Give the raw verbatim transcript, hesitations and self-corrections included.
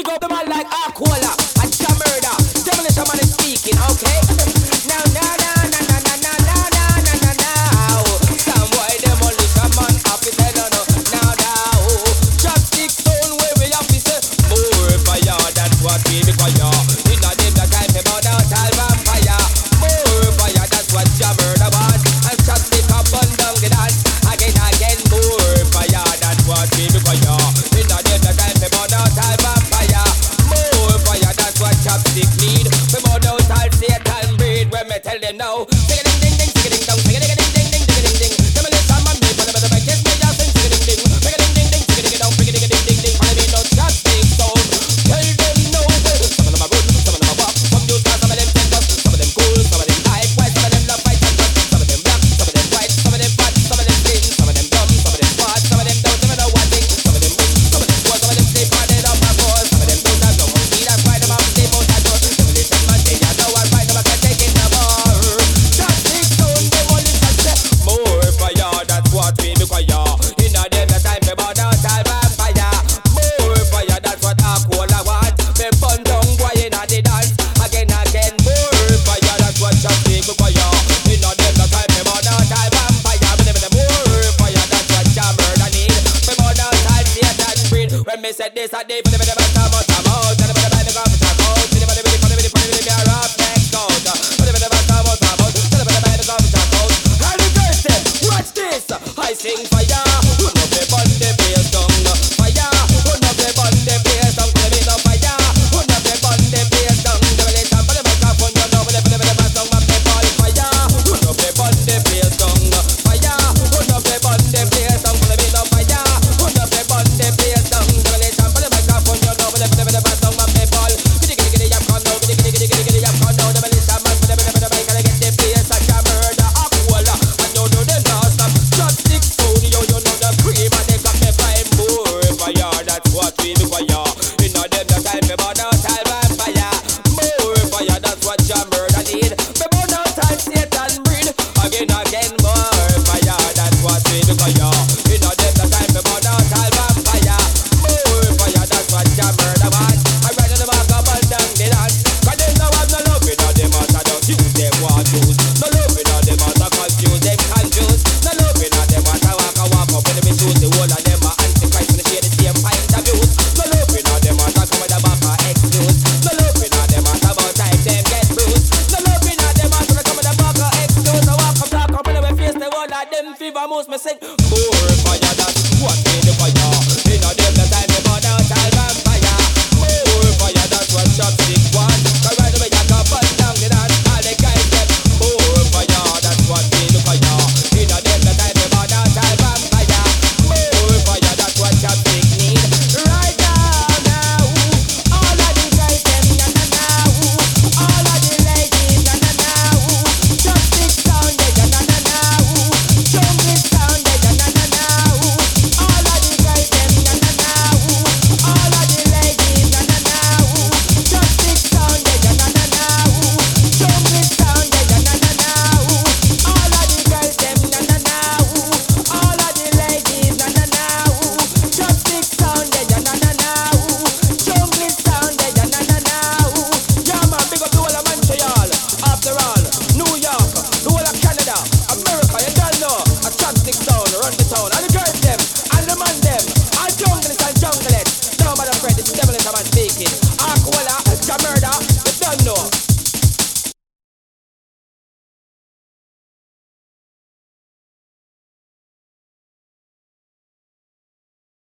Big up the man like Aquila and Jam Murder. Demolition Man is speaking, okay? Now, now, now, now, now, now, now, now, now, now, now. Some boy Demolition Man happy tell you no. Now, now. Chopstick stone where we have to say more fire. That's what we require. In a day the time about out all vampire. More fire, that's what Jam Murder want. And chopstick up and down the dance. Again, again, more fire. That's what we require. In a day the time about out all vampire. More fire, that's what chopstick need. We burn out all Satan breed. When me tell them now. Sing a ding ding ding, sing a ding dong, sing a ding ding ding ding ding ding. Demolition Man me, but the back kiss me just sing sing a ding ding. Sing a ding ding ding, sing a ding dong, sing a ding ding ding ding. Follow me no chopstick sound. Tell them no. Some of them are good, some of them are bad. Some use some of them take us. Some of them cool, some of them hype. Why some of them love fight and run. Some of them black, some of them white, some of them fat, some of them thin, some of them dumb, some of them smart, some of them don't even know one thing. Some of them rich, some of them poor, some of them sleep on it up my balls. Some of them don't have no money, that's why them have sleep on that door. Demolition Man say you know I'm right, I can take it no more. Chopstick sound, demolition say more fire, that's what we require. In a day the time me burn out all vampire. More fire, that's what Aquila want. Me burn down boy in a the dance. Again, again, more fire, that's what chopstick require. In a day the time me burn out all vampire. Me never more fire, that's what Jam Murder need. Me burn out all Satan breed. When me said this a day, for the better man come out, come out. Tell the better man to come out, come out. Tell the better man to come out, tell the better man to come out. For the better man come out, come out. Tell the better man to come out, come out. And the girl said, watch this. I sing fire. Who know the bun the place down? Fire. Who know the bun the place down? Tell me no fire. Who know the bun the place down? Demolition for the microphone, you know for the for the for the man song, my people fire. Who know the bun the place down? Fire. Who know the bun the place down? Tell me no fire. Who know the bun the place down? Demolition for the microphone, you know for the for the for the man song, my people. Giddy giddy giddy, I'm gone now. Giddy giddy giddy giddy, I'm gone now. Demolition Man for the for the for the mic, gotta get the place a Jam Murder Aquila. And you know the last stop. Chopstick sound, you you know the cream and they got me flying more fire. That's what we require. You know them the time me burn out all vampire. More fire, that's what Jam Murder need. Me burn out all Satan breed. Again, again, more fire. That's what we require. You know them the time me burn out all vampire. More fire, that's what Jam Murder want.